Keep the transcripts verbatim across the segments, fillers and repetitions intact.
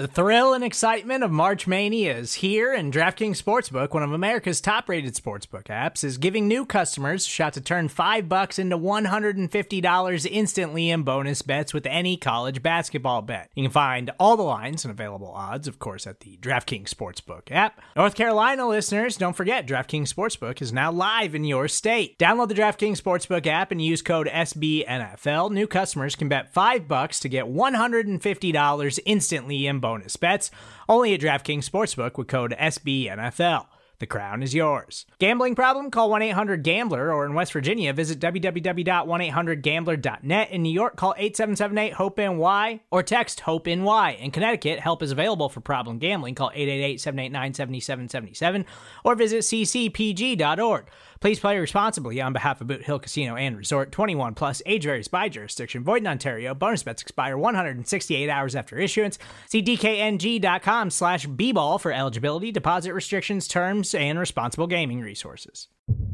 The thrill and excitement of March Mania is here, and DraftKings Sportsbook, one of America's top-rated sportsbook apps, is giving new customers a shot to turn five bucks into one hundred fifty dollars instantly in bonus bets with any college basketball bet. You can find all the lines and available odds, of course, at the DraftKings Sportsbook app. North Carolina listeners, don't forget, DraftKings Sportsbook is now live in your state. Download the DraftKings Sportsbook app and use code S B N F L. New customers can bet five bucks to get one hundred fifty dollars instantly in bonus bonus bets, only at DraftKings Sportsbook with code S B N F L. The crown is yours. Gambling problem? Call one eight hundred gambler, or in West Virginia, visit w w w dot one eight hundred gambler dot net. In New York, call eight seven seven eight hope N Y or text HOPE-NY. In Connecticut, help is available for problem gambling. Call eight eight eight, seven eight nine, seven seven seven seven or visit c c p g dot org. Please play responsibly on behalf of Boot Hill Casino and Resort. twenty-one plus, age varies by jurisdiction. Void in Ontario. Bonus bets expire one hundred sixty-eight hours after issuance. See d k n g dot com slash b ball for eligibility, deposit restrictions, terms, and responsible gaming resources.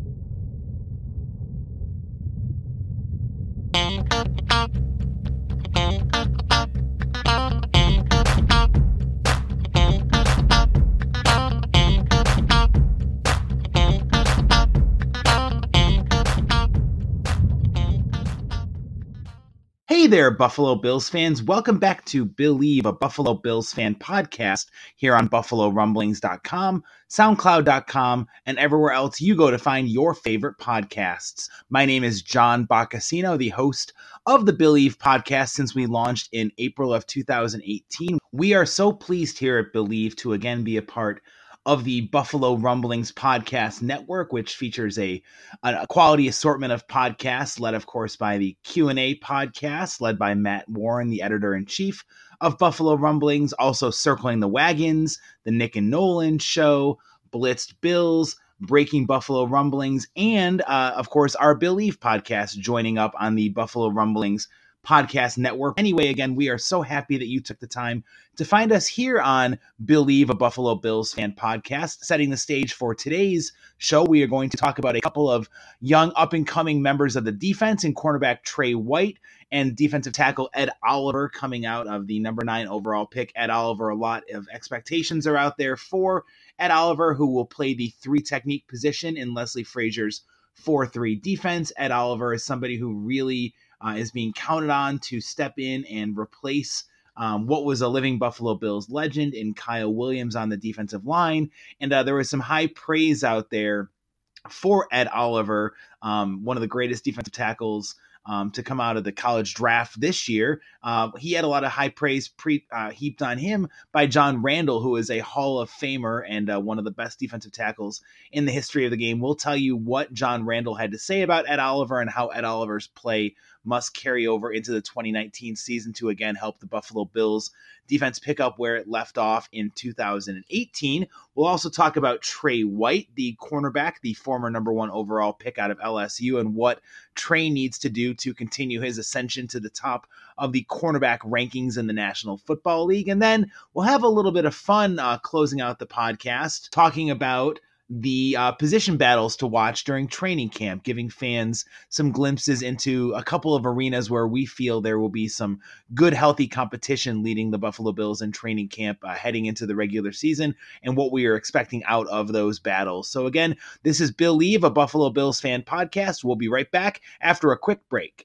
Hey there, Buffalo Bills fans. Welcome back to Believe, a Buffalo Bills fan podcast here on buffalo rumblings dot com, soundcloud dot com, and everywhere else you go to find your favorite podcasts. My name is John Boccacino, the host of the Believe podcast since we launched in April of two thousand eighteen. We are so pleased here at Believe to again be a part of the Buffalo Rumblings Podcast Network, which features a, a quality assortment of podcasts, led, of course, by the Q and A podcast, led by Matt Warren, the editor-in-chief of Buffalo Rumblings, also Circling the Wagons, the Nick and Nolan Show, Blitzed Bills, Breaking Buffalo Rumblings, and, uh, of course, our Believe podcast joining up on the Buffalo Rumblings Podcast Network. Anyway, again, we are so happy that you took the time to find us here on Believe, a Buffalo Bills fan podcast. Setting the stage for today's show, we are going to talk about a couple of young up-and-coming members of the defense in cornerback Trey White and defensive tackle Ed Oliver coming out of the number nine overall pick. Ed Oliver, a lot of expectations are out there for Ed Oliver, who will play the three-technique position in Leslie Frazier's four three defense. Ed Oliver is somebody who really Uh, is being counted on to step in and replace um, what was a living Buffalo Bills legend in Kyle Williams on the defensive line. And uh, there was some high praise out there for Ed Oliver, um, one of the greatest defensive tackles um, to come out of the college draft this year. Uh, he had a lot of high praise pre, uh, heaped on him by John Randall, who is a Hall of Famer and uh, one of the best defensive tackles in the history of the game. We'll tell you what John Randall had to say about Ed Oliver and how Ed Oliver's play must carry over into the twenty nineteen season to again help the Buffalo Bills defense pick up where it left off in two thousand eighteen. We'll also talk about Trey White, the cornerback, the former number one overall pick out of L S U, and what Trey needs to do to continue his ascension to the top of the cornerback rankings in the National Football League. And then we'll have a little bit of fun uh, closing out the podcast, talking about the uh, position battles to watch during training camp, giving fans some glimpses into a couple of arenas where we feel there will be some good, healthy competition leading the Buffalo Bills in training camp uh, heading into the regular season and what we are expecting out of those battles. So again, this is Believe, a Buffalo Bills fan podcast. We'll be right back after a quick break.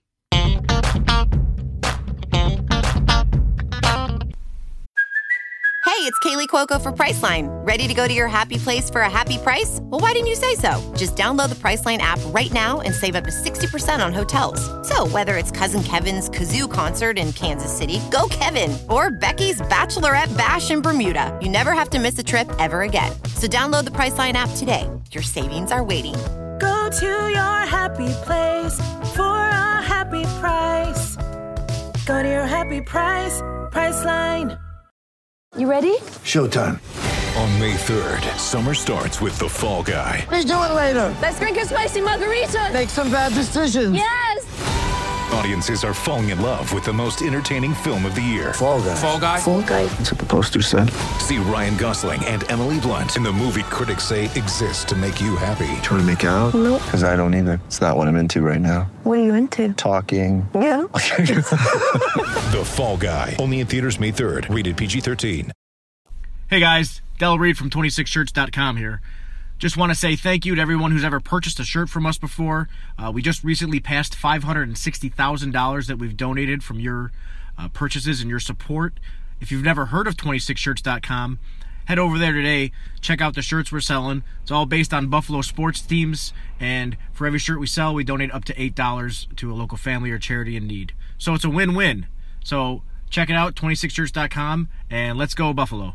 Hey, it's Kaylee Cuoco for Priceline. Ready to go to your happy place for a happy price? Well, why didn't you say so? Just download the Priceline app right now and save up to sixty percent on hotels. So whether it's Cousin Kevin's Kazoo Concert in Kansas City, go Kevin, or Becky's Bachelorette Bash in Bermuda, you never have to miss a trip ever again. So download the Priceline app today. Your savings are waiting. Go to your happy place for a happy price. Go to your happy price, Priceline. You ready? Showtime. On May third, summer starts with The Fall Guy. Let's do it later. Let's drink a spicy margarita. Make some bad decisions. Yes! Audiences are falling in love with the most entertaining film of the year. Fall Guy. Fall Guy. Fall Guy. That's what the poster said. See Ryan Gosling and Emily Blunt in the movie critics say exists to make you happy. Trying to make it out? Nope. Because I don't either. It's not what I'm into right now. What are you into? Talking. Yeah. The Fall Guy. Only in theaters May third. Rated P G thirteen. Hey guys, Del Reed from twenty-six shirts dot com here. Just want to say thank you to everyone who's ever purchased a shirt from us before. Uh, we just recently passed five hundred sixty thousand dollars that we've donated from your uh, purchases and your support. If you've never heard of twenty-six shirts dot com, head over there today. Check out the shirts we're selling. It's all based on Buffalo sports teams, and for every shirt we sell, we donate up to eight dollars to a local family or charity in need. So it's a win-win. So check it out, twenty-six shirts dot com, and let's go Buffalo.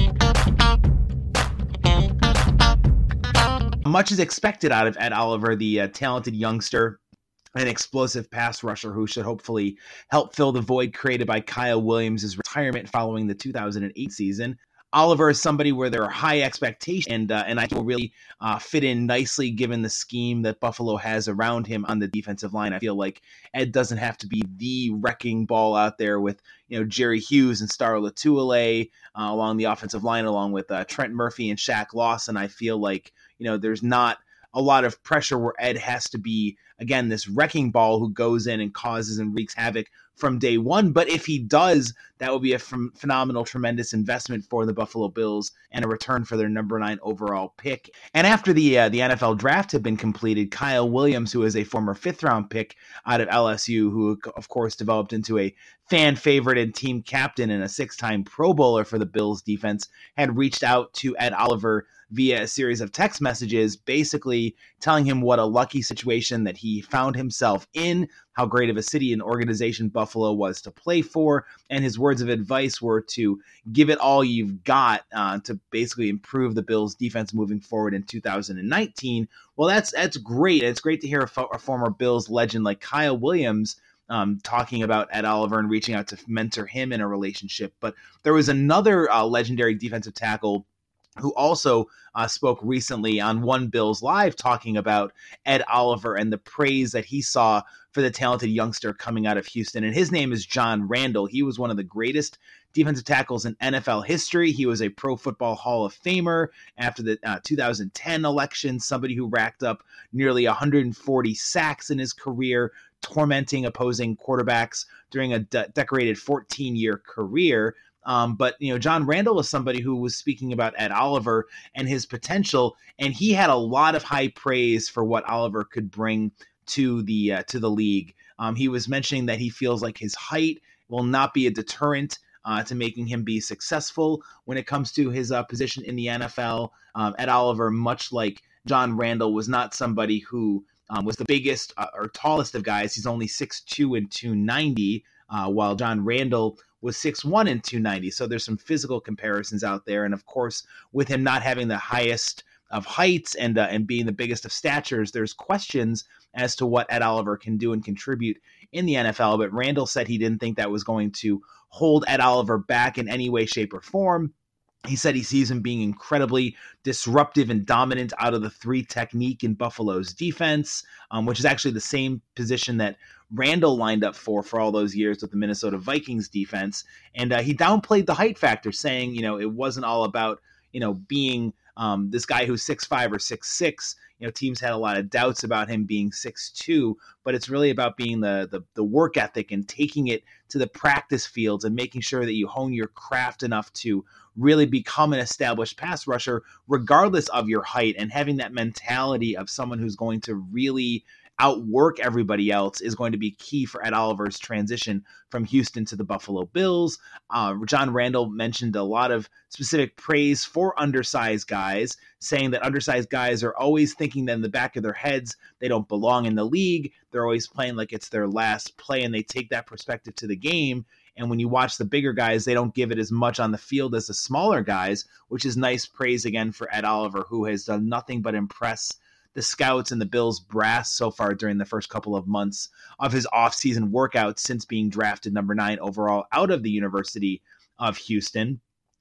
Much is expected out of Ed Oliver, the uh, talented youngster, an explosive pass rusher who should hopefully help fill the void created by Kyle Williams' retirement following the two thousand eight season. Oliver is somebody where there are high expectations, and uh, and I think will really uh, fit in nicely given the scheme that Buffalo has around him on the defensive line. I feel like Ed doesn't have to be the wrecking ball out there with, you know, Jerry Hughes and Star Latuile uh, along the offensive line, along with uh, Trent Murphy and Shaq Lawson. I feel like, you know, there's not a lot of pressure where Ed has to be, again, this wrecking ball who goes in and causes and wreaks havoc from day one. But if he does, that would be a ph- phenomenal, tremendous investment for the Buffalo Bills and a return for their number nine overall pick. And after the uh, the N F L draft had been completed, Kyle Williams, who is a former fifth round pick out of L S U, who of course developed into a fan favorite and team captain and a six-time Pro Bowler for the Bills defense, had reached out to Ed Oliver via a series of text messages, basically telling him what a lucky situation that he found himself in, how great of a city and organization Buffalo was to play for, and his words of advice were to give it all you've got uh, to basically improve the Bills' defense moving forward in two thousand nineteen. Well, that's that's great. It's great to hear a, fo- a former Bills legend like Kyle Williams Um, talking about Ed Oliver and reaching out to mentor him in a relationship. But there was another uh, legendary defensive tackle who also uh, spoke recently on One Bills Live talking about Ed Oliver and the praise that he saw for the talented youngster coming out of Houston. And his name is John Randall. He was one of the greatest defensive tackles in N F L history. He was a Pro Football Hall of Famer after the uh, two thousand ten election, somebody who racked up nearly one hundred forty sacks in his career, tormenting opposing quarterbacks during a de- decorated fourteen-year career. Um, but, you know, John Randall was somebody who was speaking about Ed Oliver and his potential, and he had a lot of high praise for what Oliver could bring to the uh, to the league. Um, he was mentioning that he feels like his height will not be a deterrent uh, to making him be successful when it comes to his uh, position in the N F L. Um, Ed Oliver, much like John Randall, was not somebody who um, was the biggest uh, or tallest of guys. He's only six two and two ninety, uh, while John Randall was six one and two ninety. So there's some physical comparisons out there. And of course, with him not having the highest of heights and uh, and being the biggest of statures, there's questions as to what Ed Oliver can do and contribute in the N F L. But Randall said he didn't think that was going to hold Ed Oliver back in any way, shape, or form. He said he sees him being incredibly disruptive and dominant out of the three technique in Buffalo's defense, um, which is actually the same position that Randall lined up for for all those years with the Minnesota Vikings defense. And uh, he downplayed the height factor, saying, you know, it wasn't all about, you know, being um, this guy who's six five or six six. You know, teams had a lot of doubts about him being six two, but it's really about being the, the the work ethic and taking it to the practice fields and making sure that you hone your craft enough to really become an established pass rusher, regardless of your height, and having that mentality of someone who's going to really outwork everybody else is going to be key for Ed Oliver's transition from Houston to the Buffalo Bills. Uh, John Randall mentioned a lot of specific praise for undersized guys, saying that undersized guys are always thinking that in the back of their heads they don't belong in the league. They're always playing like it's their last play, and they take that perspective to the game. And when you watch the bigger guys, they don't give it as much on the field as the smaller guys, which is nice praise again for Ed Oliver, who has done nothing but impress the scouts and the Bills brass so far during the first couple of months of his offseason workouts since being drafted number nine overall out of the University of Houston.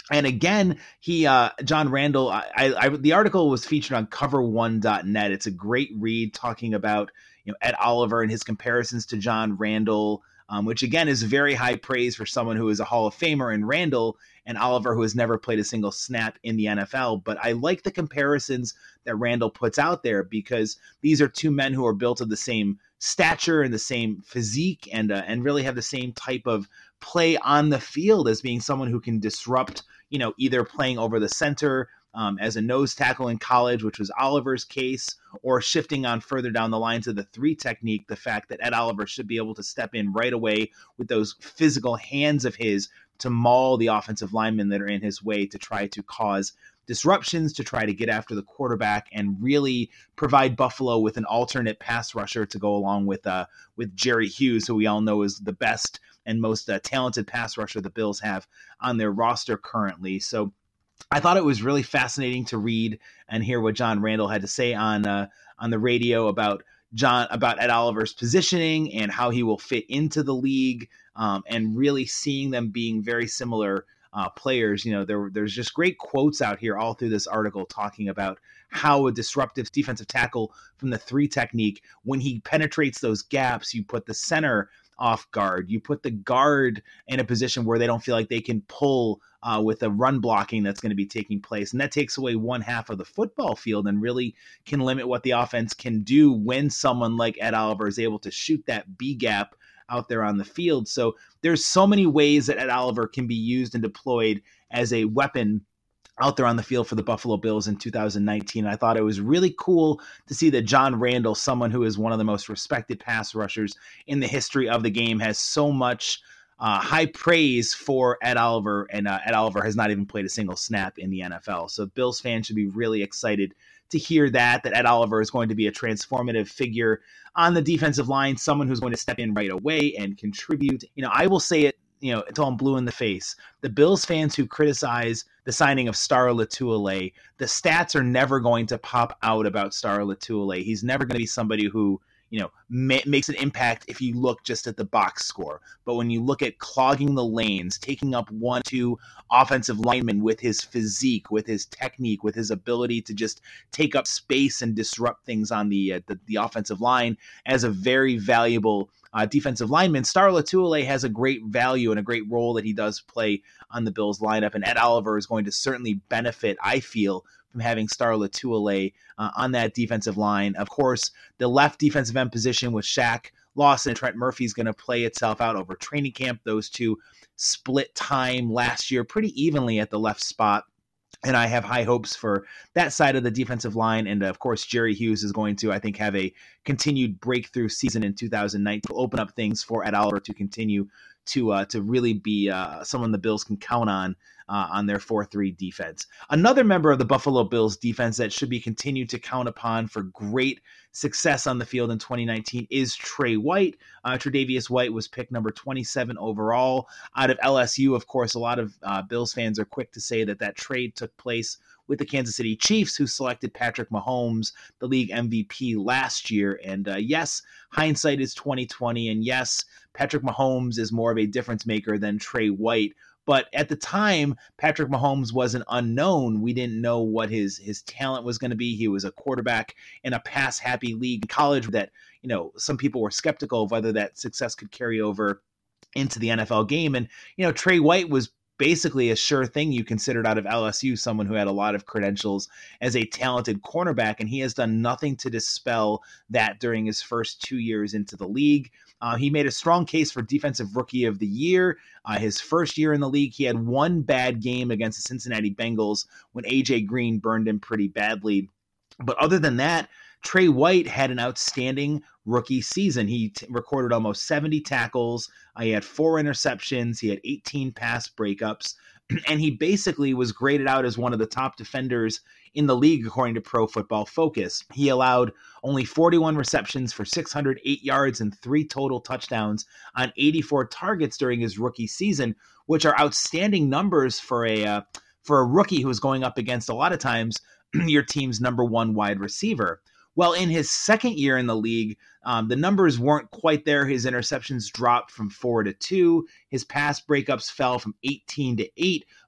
And again, he, uh, John Randall, I, I, the article was featured on cover one dot net. It's a great read talking about, you know, Ed Oliver and his comparisons to John Randall, um, which again is very high praise for someone who is a Hall of Famer in Randall, and Oliver, who has never played a single snap in the N F L. But I like the comparisons that Randall puts out there, because these are two men who are built of the same stature and the same physique, and uh, and really have the same type of play on the field as being someone who can disrupt, you know, either playing over the center um, as a nose tackle in college, which was Oliver's case, or shifting on further down the line to the three technique. The fact that Ed Oliver should be able to step in right away with those physical hands of his to maul the offensive linemen that are in his way, to try to cause disruptions, to try to get after the quarterback, and really provide Buffalo with an alternate pass rusher to go along with uh, with Jerry Hughes, who we all know is the best and most uh, talented pass rusher the Bills have on their roster currently. So I thought it was really fascinating to read and hear what John Randall had to say on uh, on the radio about John about Ed Oliver's positioning and how he will fit into the league, um, and really seeing them being very similar uh, players. You know, there there's just great quotes out here all through this article talking about how a disruptive defensive tackle from the three technique, when he penetrates those gaps, you put the center off guard, you put the guard in a position where they don't feel like they can pull uh, with the run blocking that's going to be taking place. And that takes away one half of the football field and really can limit what the offense can do when someone like Ed Oliver is able to shoot that B gap out there on the field. So there's so many ways that Ed Oliver can be used and deployed as a weapon out there on the field for the Buffalo Bills in two thousand nineteen. I thought it was really cool to see that John Randall, someone who is one of the most respected pass rushers in the history of the game, has so much uh, high praise for Ed Oliver, and uh, Ed Oliver has not even played a single snap in the N F L. So Bills fans should be really excited to hear that, that Ed Oliver is going to be a transformative figure on the defensive line, someone who's going to step in right away and contribute. You know, I will say it, you know, until I'm blue in the face. The Bills fans who criticize the signing of Star Lotulelei, the stats are never going to pop out about Star Lotulelei. He's never going to be somebody who, you know, ma- makes an impact if you look just at the box score. But when you look at clogging the lanes, taking up one, two offensive linemen with his physique, with his technique, with his ability to just take up space and disrupt things on the uh, the, the offensive line as a very valuable Uh, defensive lineman, Star Lotulelei has a great value and a great role that he does play on the Bills lineup. And Ed Oliver is going to certainly benefit, I feel, from having Star Lotulelei uh, on that defensive line. Of course, the left defensive end position with Shaq Lawson and Trent Murphy is going to play itself out over training camp. Those two split time last year pretty evenly at the left spot. And I have high hopes for that side of the defensive line. And of course, Jerry Hughes is going to, I think, have a continued breakthrough season in two thousand nineteen to open up things for Ed Oliver to continue to uh, to really be uh, someone the Bills can count on uh, on their four three defense. Another member of the Buffalo Bills defense that should be continued to count upon for great success on the field in twenty nineteen is Trey White. Uh, Tre'Davious White was picked number twenty-seven overall out of L S U. Of course, a lot of uh, Bills fans are quick to say that that trade took place with the Kansas City Chiefs, who selected Patrick Mahomes, the league M V P last year. And uh, yes, hindsight is twenty twenty. And yes, Patrick Mahomes is more of a difference maker than Trey White. But at the time, Patrick Mahomes was an unknown. We didn't know what his his talent was going to be. He was a quarterback in a pass-happy league in college that, you know, some people were skeptical of whether that success could carry over into the N F L game. And, you know, Trey White was basically a sure thing you considered out of L S U, someone who had a lot of credentials as a talented cornerback, and he has done nothing to dispel that during his first two years into the league. Uh, he made a strong case for Defensive Rookie of the Year. Uh, his first year in the league, he had one bad game against the Cincinnati Bengals when A J Green burned him pretty badly. But other than that, Trey White had an outstanding rookie season. He t- recorded almost seventy tackles. Uh, he had four interceptions. He had eighteen pass breakups. And he basically was graded out as one of the top defenders in the league, according to Pro Football Focus. He allowed only forty-one receptions for six hundred eight yards and three total touchdowns on eighty-four targets during his rookie season, which are outstanding numbers for a uh, for a rookie who is going up against a lot of times your team's number one wide receiver. Well, in his second year in the league, um, the numbers weren't quite there. His interceptions dropped from four to two. His pass breakups fell from eighteen to eight.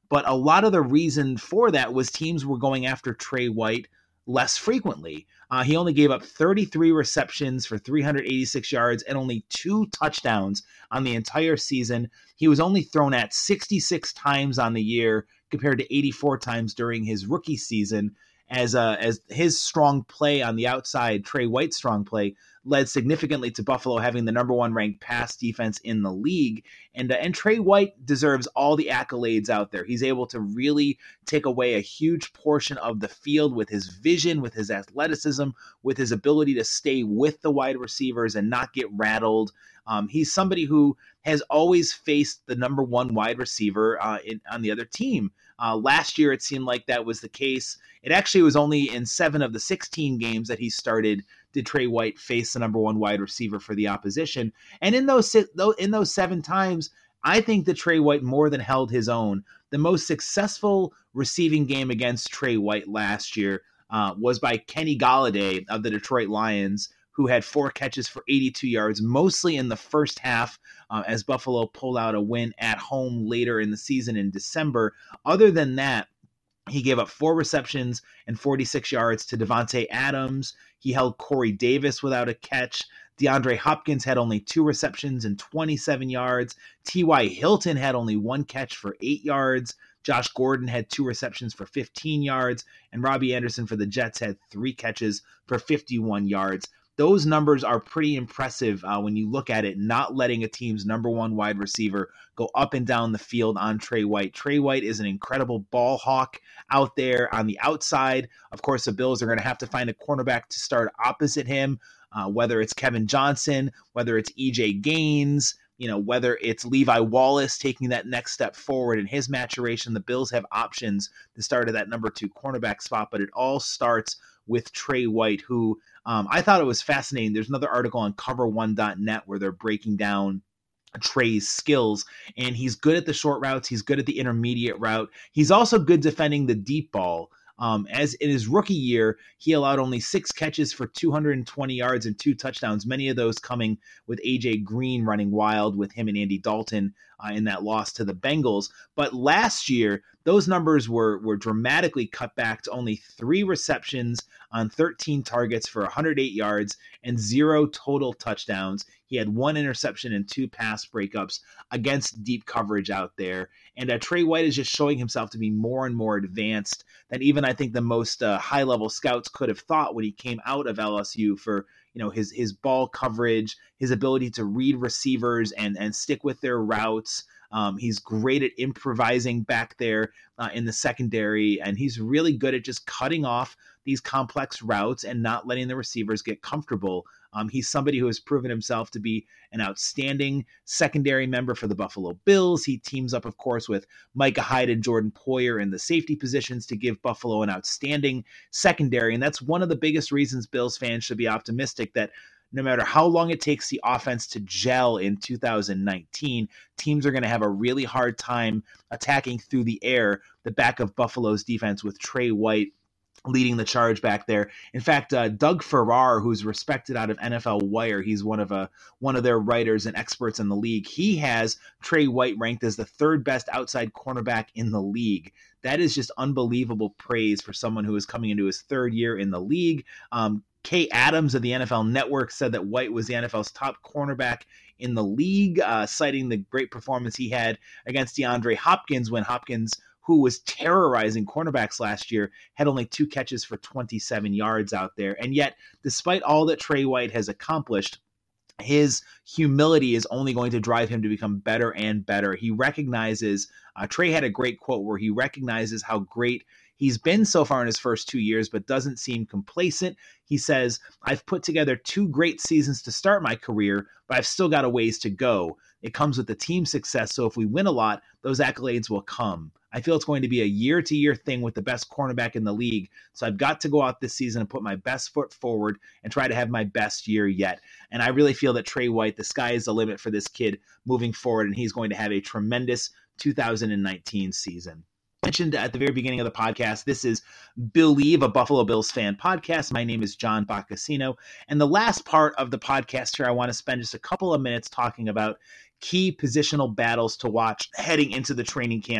But a lot of the reason for that was teams were going after Trey White less frequently. Uh, he only gave up thirty-three receptions for three hundred eighty-six yards and only two touchdowns on the entire season. He was only thrown at sixty-six times on the year compared to eighty-four times during his rookie season, as uh, as his strong play on the outside, Trey White's strong play, led significantly to Buffalo having the number one ranked pass defense in the league. And, uh, and Trey White deserves all the accolades out there. He's able to really take away a huge portion of the field with his vision, with his athleticism, with his ability to stay with the wide receivers and not get rattled. Um, he's somebody who has always faced the number one wide receiver uh, in, on the other team. Uh, last year, it seemed like that was the case. It actually was only in seven of the sixteen games that he started did Trey White face the number one wide receiver for the opposition. And in those in those seven times, I think that Trey White more than held his own. The most successful receiving game against Trey White last year uh, was by Kenny Golladay of the Detroit Lions, who had four catches for eighty-two yards, mostly in the first half, uh, as Buffalo pulled out a win at home later in the season in December. Other than that, he gave up four receptions and forty-six yards to Devontae Adams. He held Corey Davis without a catch. DeAndre Hopkins had only two receptions and twenty-seven yards. T Y. Hilton had only one catch for eight yards. Josh Gordon had two receptions for fifteen yards. And Robbie Anderson for the Jets had three catches for fifty-one yards. Those numbers are pretty impressive uh, when you look at it, not letting a team's number one wide receiver go up and down the field on Trey White. Trey White is an incredible ball hawk out there on the outside. Of course, the Bills are going to have to find a cornerback to start opposite him, uh, whether it's Kevin Johnson, whether it's E J Gaines, you know, whether it's Levi Wallace taking that next step forward in his maturation. The Bills have options to start at that number two cornerback spot, but it all starts with Trey White, who um, I thought it was fascinating. There's another article on cover one dot net where they're breaking down Trey's skills, and he's good at the short routes. He's good at the intermediate route. He's also good defending the deep ball. Um, as in his rookie year, he allowed only six catches for two hundred twenty yards and two touchdowns, many of those coming with A J Green running wild with him and Andy Dalton uh, in that loss to the Bengals. But last year, those numbers were, were dramatically cut back to only three receptions on thirteen targets for one hundred eight yards and zero total touchdowns. He had one interception and two pass breakups against deep coverage out there. And uh, Trey White is just showing himself to be more and more advanced than even I think the most uh, high-level scouts could have thought when he came out of L S U for, you know, his his ball coverage, his ability to read receivers and and stick with their routes. Um, he's great at improvising back there uh, in the secondary, and he's really good at just cutting off these complex routes and not letting the receivers get comfortable. Um, he's somebody who has proven himself to be an outstanding secondary member for the Buffalo Bills. He teams up, of course, with Micah Hyde and Jordan Poyer in the safety positions to give Buffalo an outstanding secondary, and that's one of the biggest reasons Bills fans should be optimistic that no matter how long it takes the offense to gel in two thousand nineteen, teams are going to have a really hard time attacking through the air the back of Buffalo's defense with Trey White leading the charge back there. In fact, uh, Doug Farrar, who's respected out of N F L Wire, he's one of a, one of their writers and experts in the league. He has Trey White ranked as the third best outside cornerback in the league. That is just unbelievable praise for someone who is coming into his third year in the league. Um, Kay Adams of the N F L Network said that White was the N F L's top cornerback in the league, uh, citing the great performance he had against DeAndre Hopkins when Hopkins, who was terrorizing cornerbacks last year, had only two catches for twenty-seven yards out there. And yet, despite all that Trey White has accomplished, his humility is only going to drive him to become better and better. He recognizes, uh, Trey had a great quote where he recognizes how great he's been so far in his first two years, but doesn't seem complacent. He says, I've put together two great seasons to start my career, but I've still got a ways to go. It comes with the team success, so if we win a lot, those accolades will come. I feel it's going to be a year-to-year thing with the best cornerback in the league, so I've got to go out this season and put my best foot forward and try to have my best year yet. And I really feel that Trey White, the sky is the limit for this kid moving forward, and he's going to have a tremendous two thousand nineteen season. Mentioned at the very beginning of the podcast, this is Believe, a Buffalo Bills fan podcast. My name is John Boccacino, and the last part of the podcast here, I want to spend just a couple of minutes talking about key positional battles to watch heading into the training camp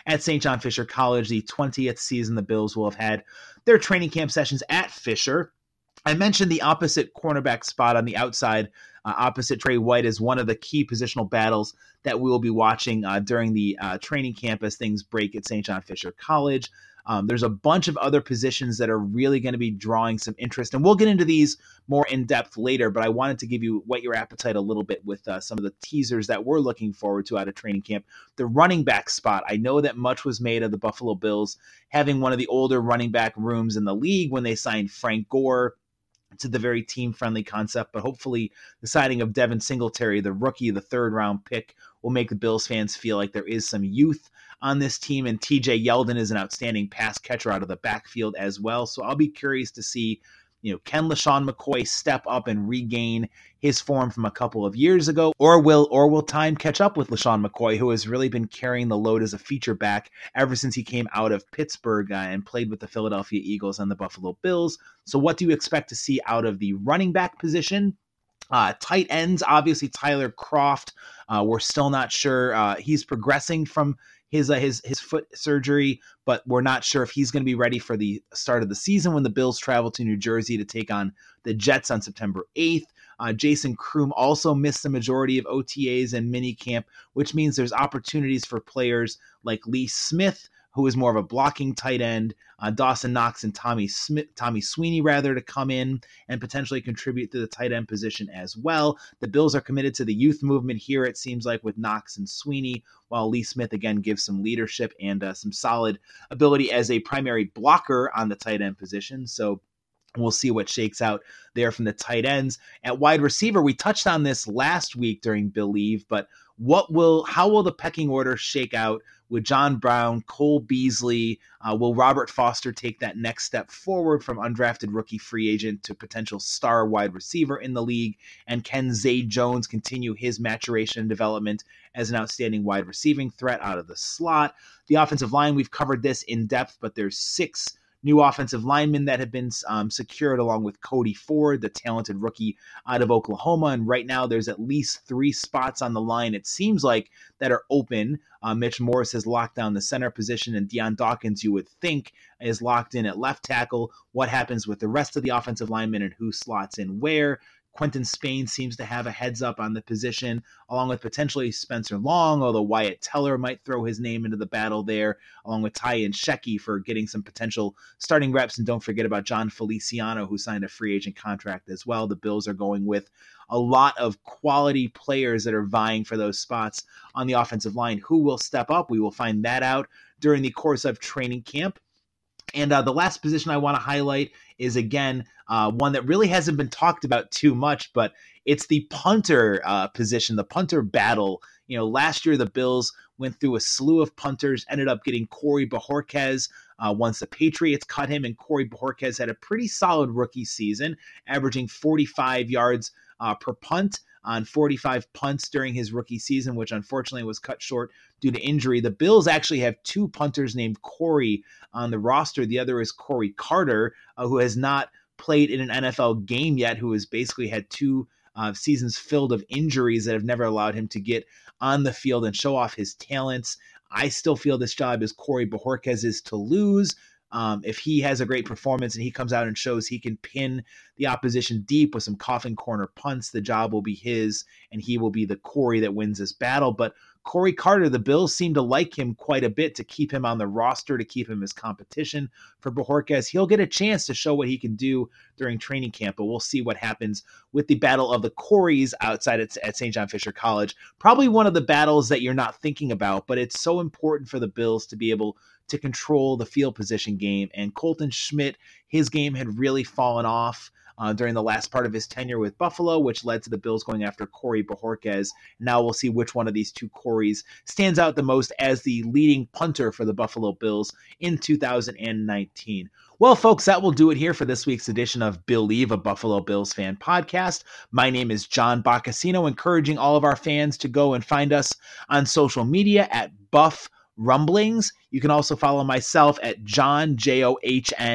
at Saint John Fisher College, the twentieth season the Bills will have had their training camp sessions at Fisher. I mentioned the opposite cornerback spot on the outside, uh, opposite Trey White, as one of the key positional battles that we will be watching uh, during the uh, training camp as things break at Saint John Fisher College. Um, there's a bunch of other positions that are really going to be drawing some interest, and we'll get into these more in depth later, but I wanted to give you whet your appetite a little bit with uh, some of the teasers that we're looking forward to out of training camp. The running back spot, I know that much was made of the Buffalo Bills having one of the older running back rooms in the league when they signed Frank Gore to the very team-friendly concept, but hopefully the signing of Devin Singletary, the rookie, the third-round pick, will make the Bills fans feel like there is some youth on this team, and T J Yeldon is an outstanding pass catcher out of the backfield as well. So I'll be curious to see, you know, can LeSean McCoy step up and regain his form from a couple of years ago, or will or will time catch up with LeSean McCoy, who has really been carrying the load as a feature back ever since he came out of Pittsburgh uh, and played with the Philadelphia Eagles and the Buffalo Bills. So what do you expect to see out of the running back position? Uh, tight ends, obviously Tyler Kroft. Uh, we're still not sure. Uh, he's progressing from his uh, his his foot surgery, but we're not sure if he's going to be ready for the start of the season when the Bills travel to New Jersey to take on the Jets on September eighth. Uh, Jason Kroom also missed the majority of O T As and minicamp, which means there's opportunities for players like Lee Smith, who is more of a blocking tight end, uh, Dawson Knox and Tommy Smith, Tommy Sweeney rather, to come in and potentially contribute to the tight end position as well. The Bills are committed to the youth movement here, it seems like, with Knox and Sweeney, while Lee Smith again gives some leadership and uh, some solid ability as a primary blocker on the tight end position. So we'll see what shakes out there from the tight ends. At wide receiver, we touched on this last week during Believe, but what will, how will the pecking order shake out with John Brown, Cole Beasley? Uh, will Robert Foster take that next step forward from undrafted rookie free agent to potential star wide receiver in the league? And can Zay Jones continue his maturation and development as an outstanding wide receiving threat out of the slot? The offensive line, we've covered this in depth, but there's six new offensive linemen that have been um, secured, along with Cody Ford, the talented rookie out of Oklahoma. And right now there's at least three spots on the line, it seems like, that are open. Uh, Mitch Morris has locked down the center position, and Deion Dawkins, you would think, is locked in at left tackle. What happens with the rest of the offensive linemen and who slots in where? Quentin Spain seems to have a heads up on the position, along with potentially Spencer Long, although Wyatt Teller might throw his name into the battle there, along with Ty and Shecky for getting some potential starting reps. And don't forget about John Feliciano, who signed a free agent contract as well. The Bills are going with a lot of quality players that are vying for those spots on the offensive line. Who will step up? We will find that out during the course of training camp. And uh, the last position I want to highlight is, again, uh, one that really hasn't been talked about too much, but it's the punter uh, position, the punter battle. You know, last year the Bills went through a slew of punters, ended up getting Corey Bojorquez uh, once the Patriots cut him, and Corey Bojorquez had a pretty solid rookie season, averaging forty-five yards uh, per punt on forty-five punts during his rookie season, which unfortunately was cut short due to injury. The Bills actually have two punters named Corey on the roster. The other is Corey Carter, uh, who has not played in an N F L game yet, who has basically had two uh, seasons filled of injuries that have never allowed him to get on the field and show off his talents. I still feel this job is Corey Bojorquez's to lose. Um, if he has a great performance and he comes out and shows he can pin the opposition deep with some coffin corner punts, the job will be his, and he will be the Corey that wins this battle. But Corey Carter, the Bills seem to like him quite a bit to keep him on the roster, to keep him as competition for Bojorquez. He'll get a chance to show what he can do during training camp, but we'll see what happens with the battle of the Coreys outside at, at Saint John Fisher College. Probably one of the battles that you're not thinking about, but it's so important for the Bills to be able to control the field position game. And Colton Schmidt, his game had really fallen off Uh, during the last part of his tenure with Buffalo, which led to the Bills going after Corey Bojorquez. Now we'll see which one of these two Coreys stands out the most as the leading punter for the Buffalo Bills in two thousand nineteen. Well, folks, that will do it here for this week's edition of Believe, a Buffalo Bills fan podcast. My name is John Boccacino, encouraging all of our fans to go and find us on social media at Buff Rumblings. You can also follow myself at John, J O H N,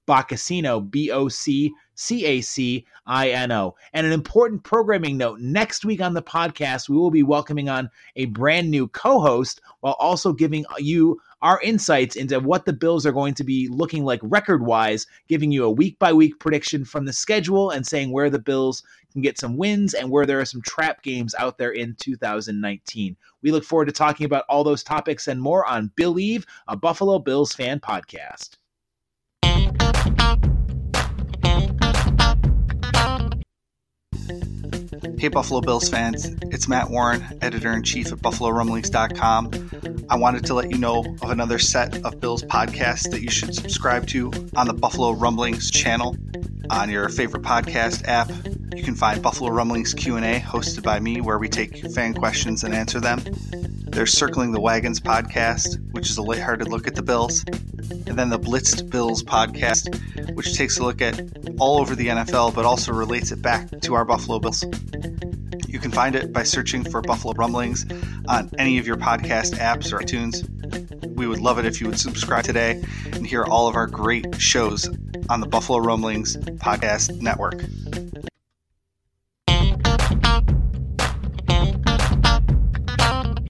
Boccacino, B O C C A C I N O. And an important programming note, next week on the podcast, we will be welcoming on a brand new co-host while also giving you our insights into what the Bills are going to be looking like record-wise, giving you a week-by-week prediction from the schedule and saying where the Bills can get some wins and where there are some trap games out there in two thousand nineteen. We look forward to talking about all those topics and more on Believe, a Buffalo Bills fan podcast. Hey Buffalo Bills fans, it's Matt Warren, editor-in-chief at Buffalo Rumblings dot com. I wanted to let you know of another set of Bills podcasts that you should subscribe to on the Buffalo Rumblings channel on your favorite podcast app. You can find Buffalo Rumblings Q and A hosted by me, where we take fan questions and answer them. There's Circling the Wagons podcast, which is a lighthearted look at the Bills. And then the Blitzed Bills podcast, which takes a look at all over the N F L, but also relates it back to our Buffalo Bills. You can find it by searching for Buffalo Rumblings on any of your podcast apps or iTunes. We would love it if you would subscribe today and hear all of our great shows on the Buffalo Rumblings Podcast Network.